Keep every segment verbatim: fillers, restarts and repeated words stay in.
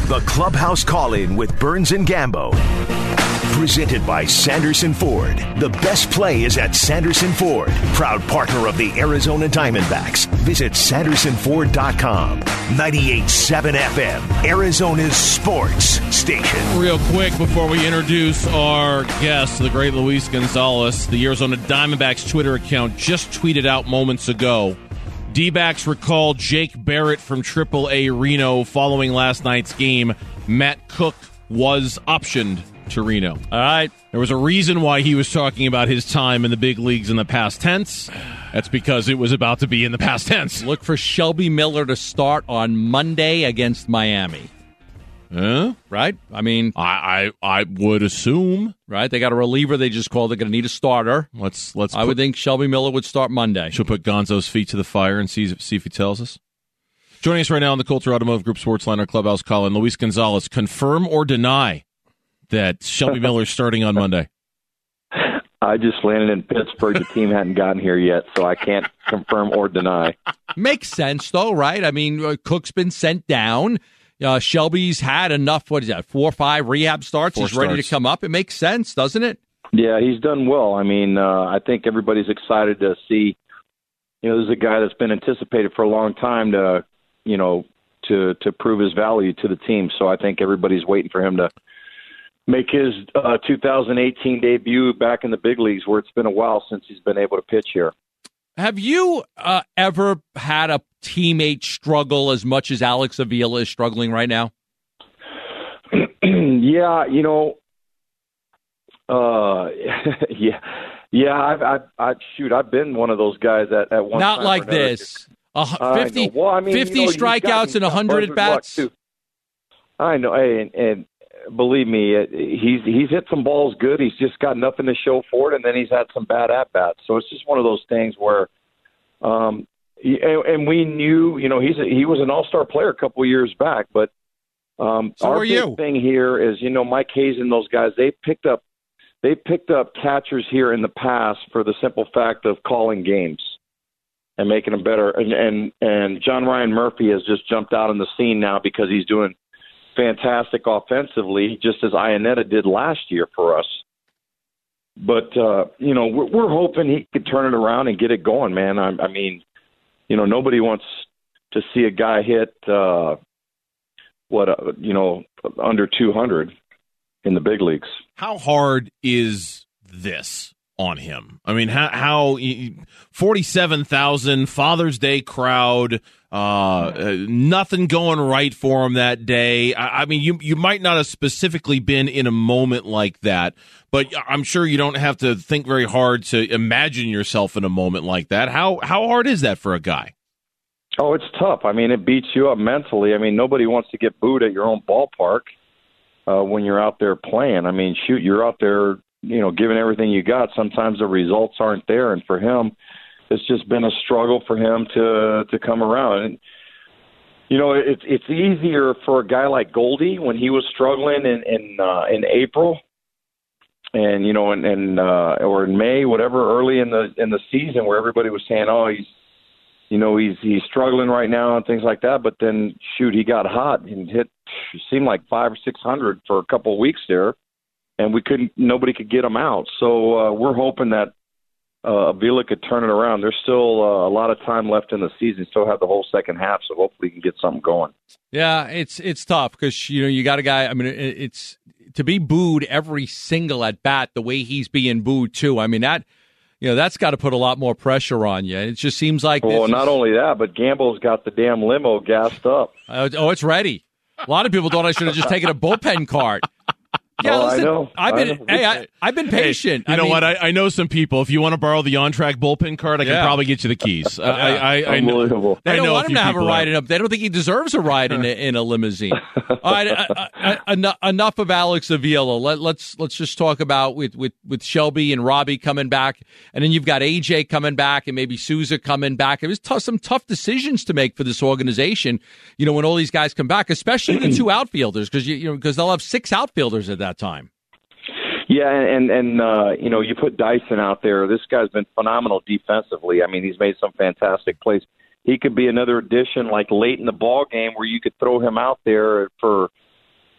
The Clubhouse Call-In with Burns and Gambo. Presented by Sanderson Ford. The best play is at Sanderson Ford. Proud partner of the Arizona Diamondbacks. Visit sanderson ford dot com. ninety-eight point seven F M. Arizona's sports station. Real quick before we introduce our guest, the great Luis Gonzalez, the Arizona Diamondbacks Twitter account just tweeted out moments ago. D-backs recall Jake Barrett from triple A Reno following last night's game. Matt Cook was optioned to Reno. All right. There was a reason why he was talking about his time in the big leagues in the past tense. That's because it was about to be in the past tense. Look for Shelby Miller to start on Monday against Miami. Huh? Right? I mean, I, I I would assume. Right? They got a reliever they just called. They're going to need a starter. Let's let's. I put, would think Shelby Miller would start Monday. Should put Gonzo's feet to the fire and see see if he tells us. Joining us right now on the Coulter Automotive Group Sportsline, our Clubhouse Call-In, Luis Gonzalez. Confirm or deny that Shelby Miller's starting on Monday? I just landed in Pittsburgh. The team hadn't gotten here yet, so I can't confirm or deny. Makes sense, though, right? I mean, uh, Cook's been sent down. Uh, Shelby's had enough, what is that, four or five rehab starts? Four He's ready starts. to come up. It makes sense, doesn't it? Yeah, he's done well. I mean, uh, I think everybody's excited to see, you know, this is a guy that's been anticipated for a long time to, you know, to, to prove his value to the team. So I think everybody's waiting for him to make his uh, two thousand eighteen debut back in the big leagues, where it's been a while since he's been able to pitch here. Have you uh, ever had a teammate struggle as much as Alex Avila is struggling right now? yeah, you know, uh, yeah, yeah. I've, I've, I shoot, I've been one of those guys at, at one. Not time like or another. this. Uh, fifty, well, I mean, fifty you know, strikeouts and one hundred at bats. I know, hey, and, and believe me, he's he's hit some balls good. He's just got nothing to show for it, and then he's had some bad at bats. So it's just one of those things where, um, he, and, and we knew, you know, he's a, he was an all-star player a couple of years back, but um, so our are big you. thing here is, you know, Mike Hayes and those guys, they picked up they picked up catchers here in the past for the simple fact of calling games and making them better. And and and John Ryan Murphy has just jumped out on the scene now because he's doing fantastic offensively, just as Iannetta did last year for us. But, uh, you know, we're, we're hoping he could turn it around and get it going, man. I, I mean, you know, nobody wants to see a guy hit, uh, what, uh, you know, under two hundred in the big leagues. How hard is this on him? I mean, how, how forty-seven thousand Father's Day crowd, uh, uh, nothing going right for him that day. I, I mean, you you might not have specifically been in a moment like that, but I'm sure you don't have to think very hard to imagine yourself in a moment like that. How how hard is that for a guy? Oh, it's tough. I mean, it beats you up mentally. I mean, nobody wants to get booed at your own ballpark uh, when you're out there playing. I mean, shoot, you're out there, you know, giving everything you got. Sometimes the results aren't there, and for him, it's just been a struggle for him to to come around. And you know, it's it's easier for a guy like Goldie when he was struggling in in, uh, in April, and you know, in, in uh, or in May, whatever, early in the in the season, where everybody was saying, "Oh, he's, you know, he's he's struggling right now" and things like that. But then, shoot, he got hot and hit, it seemed like five or six hundred for a couple of weeks there. And we couldn't, nobody could get him out. So uh, we're hoping that uh, Avila could turn it around. There's still uh, a lot of time left in the season. Still have the whole second half, so hopefully we can get something going. Yeah, it's it's tough because you know you got a guy. I mean, it's to be booed every single at bat the way he's being booed too. I mean that, you know, that's got to put a lot more pressure on you. It just seems like. Well, not only that, but Gamble's got the damn limo gassed up. Uh, oh, it's ready. A lot of people thought I should have just taken a bullpen cart. Yeah, oh, listen, I know. I've been, I know. hey, I, I've been patient. Hey, you I know mean, what? I, I know some people. If you want to borrow the on-track bullpen card, I can Yeah. probably get you the keys. I, I, I, I know, Unbelievable. They I don't know want him few to have a people ride that- in a. They don't think he deserves a ride in a, in a limousine. All right, uh, uh, uh, enough, enough of Alex Avila. Let, let's let's just talk about with, with, with Shelby and Robbie coming back, and then you've got A J coming back, and maybe Souza coming back. It was tough, some tough decisions to make for this organization. You know, when all these guys come back, especially the two outfielders, because you, you know because they'll have six outfielders at that time. Yeah, and and uh, you know, you put Dyson out there. This guy's been phenomenal defensively. I mean, he's made some fantastic plays. He could be another addition, like late in the ball game, where you could throw him out there for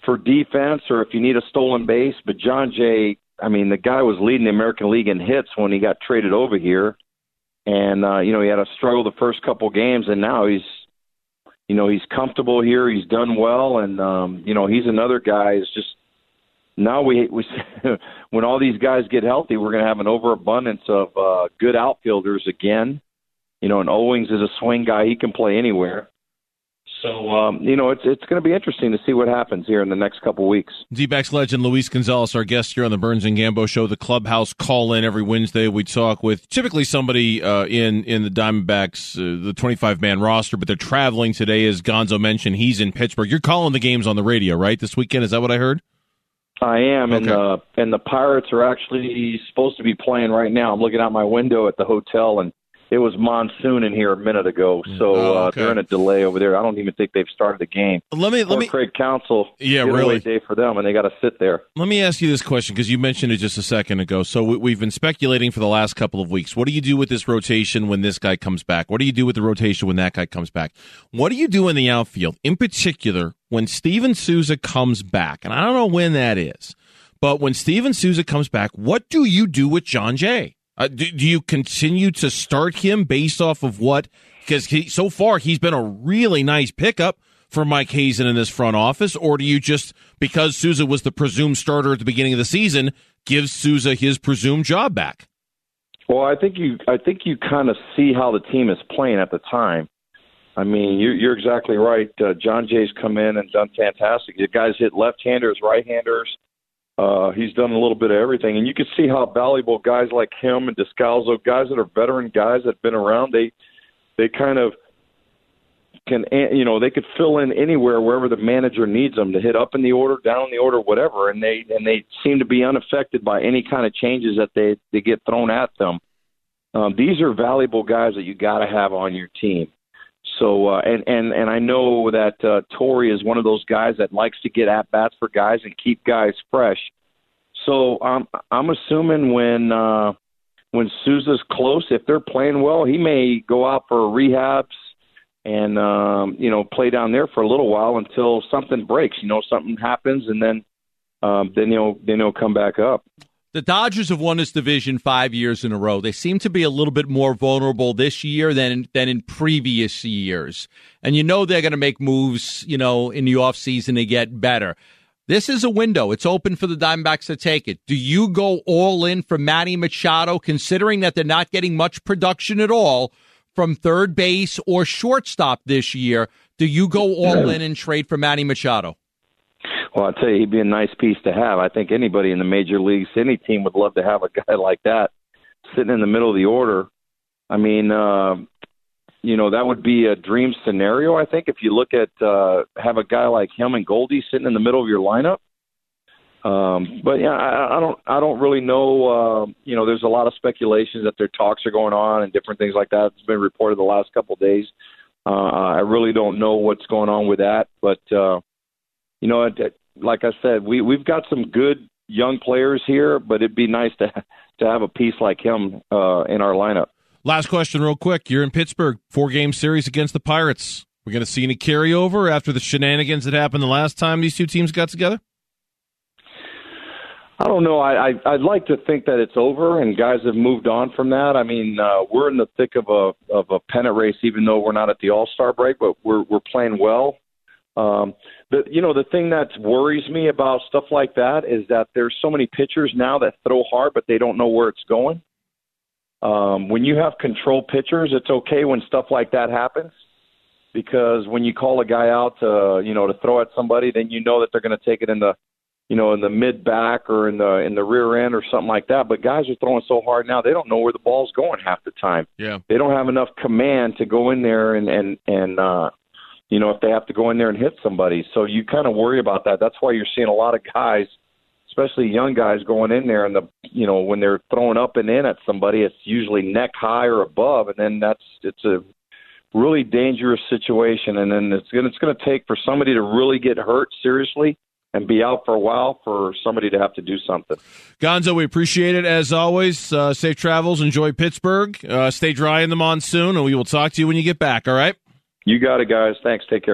for defense or if you need a stolen base. But John Jay, I mean, the guy was leading the American League in hits when he got traded over here. And, uh, you know, he had a struggle the first couple games, and now he's, you know, he's comfortable here. He's done well. And, um, you know, he's another guy. It's just now we, we when all these guys get healthy, we're going to have an overabundance of uh, good outfielders again. You know, and Owings is a swing guy. He can play anywhere. So, um, you know, it's it's going to be interesting to see what happens here in the next couple of weeks. D-backs legend Luis Gonzalez, our guest here on the Burns and Gambo Show. The Clubhouse call-in every Wednesday. We talk with typically somebody uh, in, in the Diamondbacks, uh, the twenty-five man roster, but they're traveling today, as Gonzo mentioned. He's in Pittsburgh. You're calling the games on the radio, right, this weekend? Is that what I heard? I am, okay. and, uh, and the Pirates are actually supposed to be playing right now. I'm looking out my window at the hotel, and it was monsoon in here a minute ago, so oh, okay. uh, they're in a delay over there. I don't even think they've started the game. Let me, let Poor me, Craig Counsell, yeah, getaway really. day for them, and they got to sit there. Let me ask you this question because you mentioned it just a second ago. So we, we've been speculating for the last couple of weeks. What do you do with this rotation when this guy comes back? What do you do with the rotation when that guy comes back? What do you do in the outfield, in particular, when Steven Souza comes back? And I don't know when that is, but when Steven Souza comes back, what do you do with John Jay? Uh, do, do you continue to start him based off of what? Because he, so far he's been a really nice pickup for Mike Hazen in this front office, or do you just, because Souza was the presumed starter at the beginning of the season, give Souza his presumed job back? Well, I think you, I think you kind of see how the team is playing at the time. I mean, you're, you're exactly right. Uh, John Jay's come in and done fantastic. The guys hit left-handers, right-handers. Uh, he's done a little bit of everything, and you can see how valuable guys like him and Descalso, guys that are veteran guys that have been around, they they kind of can, you know, they could fill in anywhere wherever the manager needs them to hit up in the order, down in the order, whatever, and they and they seem to be unaffected by any kind of changes that they they get thrown at them. Um, these are valuable guys that you got to have on your team. So, uh, and, and, and I know that uh, Torrey is one of those guys that likes to get at-bats for guys and keep guys fresh. So um, I'm assuming when uh, when Souza's close, if they're playing well, he may go out for rehabs and, um, you know, play down there for a little while until something breaks, you know, something happens, and then um, then he'll, then he'll come back up. The Dodgers have won this division five years in a row. They seem to be a little bit more vulnerable this year than than in previous years. And you know they're going to make moves, you know, in the offseason to get better. This is a window. It's open for the Diamondbacks to take it. Do you go all in for Manny Machado, considering that they're not getting much production at all from third base or shortstop this year? Do you go all in and trade for Manny Machado? Well, I'll tell you, he'd be a nice piece to have. I think anybody in the major leagues, any team would love to have a guy like that sitting in the middle of the order. I mean, uh, you know, that would be a dream scenario, I think, if you look at uh, have a guy like him and Goldie sitting in the middle of your lineup. Um, but, yeah, I, I don't I don't really know. Uh, you know, there's a lot of speculations that their talks are going on and different things like that. It's been reported the last couple of days. Uh, I really don't know what's going on with that, but uh, – you know, it, it, like I said, we, we've got some good young players here, but it'd be nice to to have a piece like him uh, in our lineup. Last question real quick. You're in Pittsburgh, four-game series against the Pirates. We're going to see any carryover after the shenanigans that happened the last time these two teams got together? I don't know. I, I, I'd like to think that it's over and guys have moved on from that. I mean, uh, we're in the thick of a of a pennant race, even though we're not at the All-Star break, but we're we're playing well. Um, the, you know, the thing that worries me about stuff like that is that there's so many pitchers now that throw hard, but they don't know where it's going. Um, when you have control pitchers, it's okay when stuff like that happens, because when you call a guy out to, you know, to throw at somebody, then you know that they're going to take it in the, you know, in the mid back or in the in the rear end or something like that. But guys are throwing so hard now, they don't know where the ball's going half the time. Yeah, they don't have enough command to go in there and and and. Uh, you know, if they have to go in there and hit somebody. So you kind of worry about that. That's why you're seeing a lot of guys, especially young guys, going in there, and the you know, when they're throwing up and in at somebody, it's usually neck high or above, and then that's it's a really dangerous situation. And then it's gonna it's gonna take for somebody to really get hurt seriously and be out for a while for somebody to have to do something. Gonzo, we appreciate it as always. Uh, safe travels. Enjoy Pittsburgh. Uh, stay dry in the monsoon, and we will talk to you when you get back. All right. You got it, guys. Thanks. Take care.